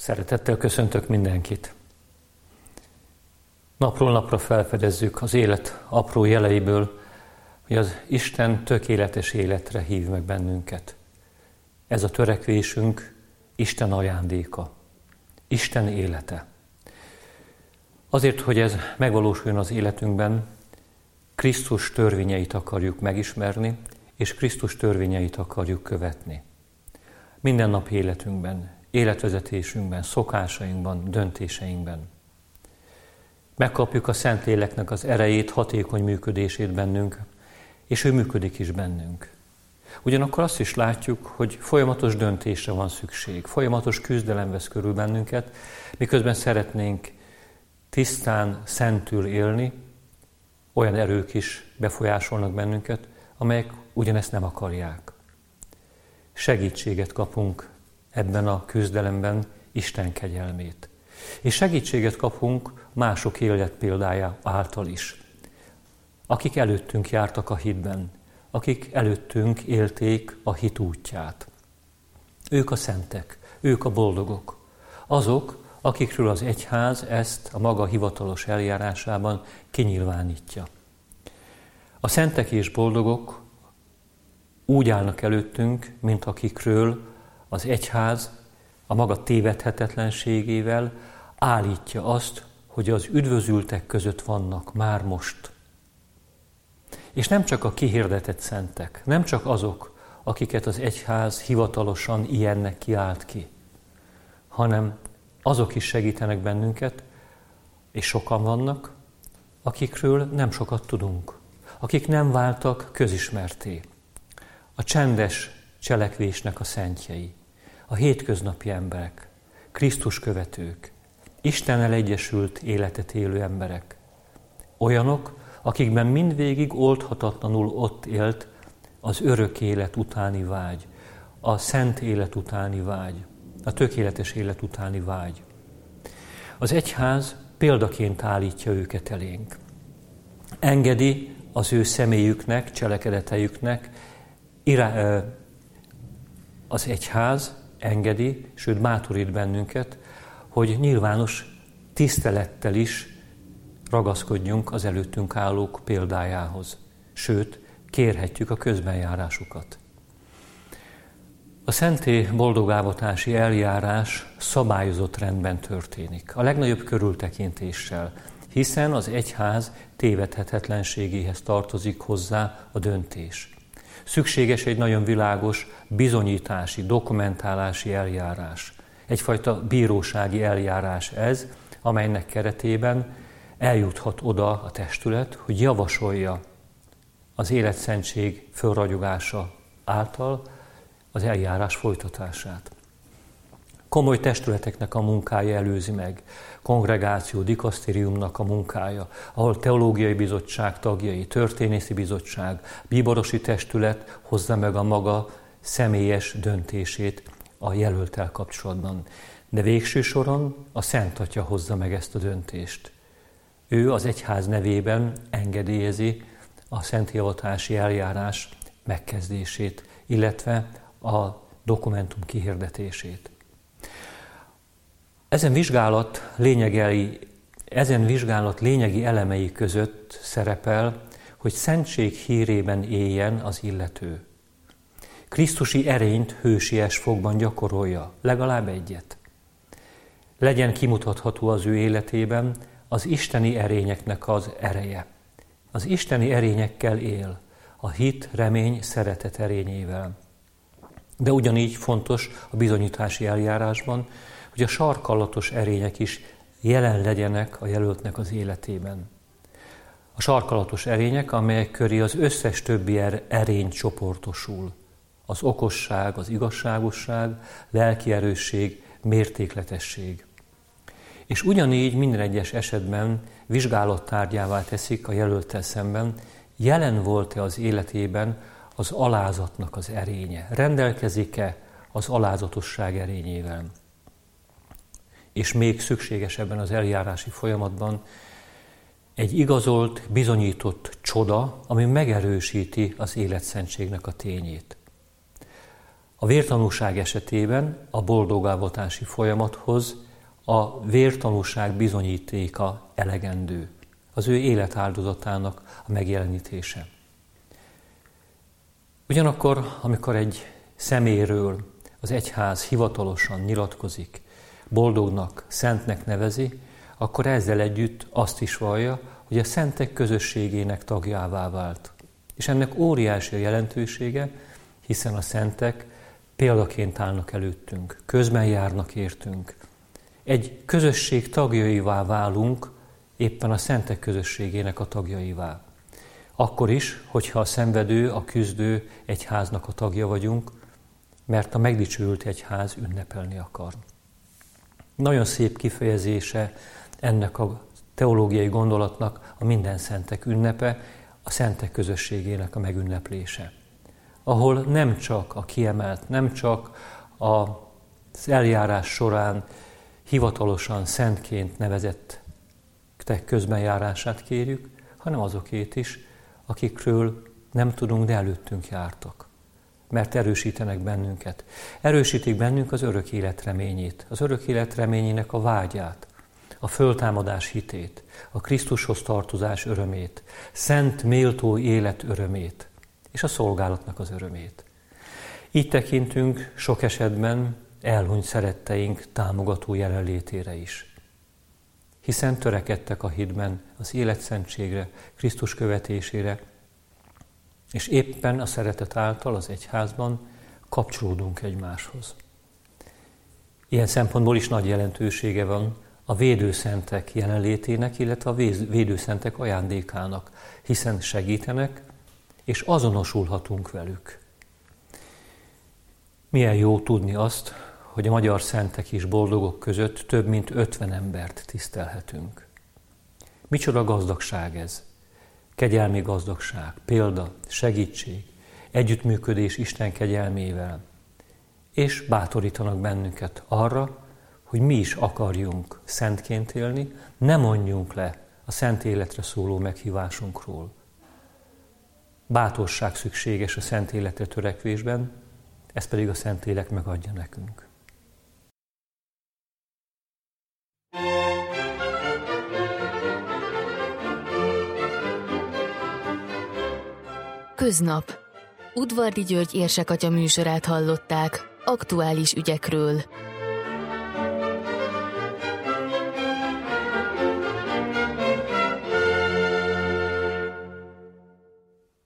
Szeretettel köszöntök mindenkit. Napról napra felfedezzük az élet apró jeleiből, hogy az Isten tökéletes életre hív meg bennünket. Ez a törekvésünk Isten ajándéka, Isten élete. Azért, hogy ez megvalósuljon az életünkben, Krisztus törvényeit akarjuk megismerni, és Krisztus törvényeit akarjuk követni. Mindennapi életünkben, életvezetésünkben, szokásainkban, döntéseinkben. Megkapjuk a Szentléleknek az erejét, hatékony működését bennünk, és ő működik is bennünk. Ugyanakkor azt is látjuk, hogy folyamatos döntésre van szükség, folyamatos küzdelem vesz körül bennünket, miközben szeretnénk tisztán, szentül élni, olyan erők is befolyásolnak bennünket, amelyek ugyanezt nem akarják. Segítséget kapunk ebben a küzdelemben, Isten kegyelmét. És segítséget kapunk mások életpéldája által is. Akik előttünk jártak a hitben, akik előttünk élték a hit útját. Ők a szentek, ők a boldogok. Azok, akikről az egyház ezt a maga hivatalos eljárásában kinyilvánítja. A szentek és boldogok úgy állnak előttünk, mint akikről az egyház a maga tévedhetetlenségével állítja azt, hogy az üdvözültek között vannak már most. És nem csak a kihirdetett szentek, nem csak azok, akiket az egyház hivatalosan ilyennek kiált ki, hanem azok is segítenek bennünket, és sokan vannak, akikről nem sokat tudunk, akik nem váltak közismertté. A csendes cselekvésnek a szentjei, a hétköznapi emberek, Krisztus követők, Istennel egyesült életet élő emberek. Olyanok, akikben mindvégig oldhatatlanul ott élt az örök élet utáni vágy, a szent élet utáni vágy, a tökéletes élet utáni vágy. Az egyház példaként állítja őket elénk. Engedi az ő személyüknek, cselekedetejüknek, az egyház engedi, sőt bátorít bennünket, hogy nyilvános tisztelettel is ragaszkodjunk az előttünk állók példájához. Sőt, kérhetjük a közbenjárásukat. A szenté boldogávatási eljárás szabályozott rendben történik, a legnagyobb körültekintéssel, hiszen az egyház tévedhetetlenségéhez tartozik hozzá a döntés. Szükséges egy nagyon világos bizonyítási, dokumentálási eljárás. Egyfajta bírósági eljárás ez, amelynek keretében eljuthat oda a testület, hogy javasolja az életszentség fölragyogása által az eljárás folytatását. Komoly testületeknek a munkája előzi meg, kongregáció, dikasztériumnak a munkája, ahol teológiai bizottság tagjai, történészi bizottság, bíborosi testület hozza meg a maga személyes döntését a jelölttel kapcsolatban. De végső soron a Szent Atya hozza meg ezt a döntést. Ő az egyház nevében engedélyezi a szenthivatási eljárás megkezdését, illetve a dokumentum kihirdetését. Ezen vizsgálat lényegi elemei között szerepel, hogy szentség hírében éljen az illető. Krisztusi erényt hősies fogban gyakorolja, legalább egyet. Legyen kimutatható az ő életében az isteni erényeknek az ereje. Az isteni erényekkel él, a hit, remény, szeretet erényével. De ugyanígy fontos a bizonyítási eljárásban, hogy a sarkallatos erények is jelen legyenek a jelöltnek az életében. A sarkallatos erények, amelyek köré az összes többi erény csoportosul. Az okosság, az igazságosság, lelki erősség, mértékletesség. És ugyanígy minden egyes esetben vizsgálattárgyává teszik a jelölttel szemben, jelen volt-e az életében az alázatnak az erénye, rendelkezik-e az alázatosság erényével. És még szükséges ebben az eljárási folyamatban egy igazolt, bizonyított csoda, ami megerősíti az életszentségnek a tényét. A vértanúság esetében a boldogálvatási folyamathoz a vértanúság bizonyítéka elegendő, az ő életáldozatának a megjelenítése. Ugyanakkor, amikor egy személyről az egyház hivatalosan nyilatkozik, boldognak, szentnek nevezi, akkor ezzel együtt azt is vallja, hogy a szentek közösségének tagjává vált. És ennek óriási a jelentősége, hiszen a szentek példaként állnak előttünk, közben járnak értünk. Egy közösség tagjaivá válunk, éppen a szentek közösségének a tagjaivá. Akkor is, hogyha a szenvedő, a küzdő egyháznak a tagja vagyunk, mert a megdicsőült egyház ünnepelni akar. Nagyon szép kifejezése ennek a teológiai gondolatnak a minden szentek ünnepe, a szentek közösségének a megünneplése. Ahol nem csak a kiemelt, nem csak az eljárás során hivatalosan szentként nevezettek közbenjárását kérjük, hanem azokét is, akikről nem tudunk, de előttünk jártak. Mert erősítenek bennünket. Erősítik bennünk az örök élet reményét, az örök élet reményének a vágyát, a föltámadás hitét, a Krisztushoz tartozás örömét, szent, méltó élet örömét, és a szolgálatnak az örömét. Így tekintünk sok esetben elhunyt szeretteink támogató jelenlétére is. Hiszen törekedtek a hitben az életszentségre, Krisztus követésére, és éppen a szeretet által az egyházban kapcsolódunk egymáshoz. Ilyen szempontból is nagy jelentősége van a védőszentek jelenlétének, illetve a védőszentek ajándékának, hiszen segítenek, és azonosulhatunk velük. Milyen jó tudni azt, hogy a magyar szentek és boldogok között több mint 50 embert tisztelhetünk. Micsoda gazdagság ez! Kegyelmi gazdagság, példa, segítség, együttműködés Isten kegyelmével, és bátorítanak bennünket arra, hogy mi is akarjunk szentként élni, ne mondjunk le a szent életre szóló meghívásunkról. Bátorság szükséges a szent életre törekvésben, ezt pedig a Szentlélek megadja nekünk. Köznap. Udvardi György érsekatya műsorát hallották, aktuális ügyekről.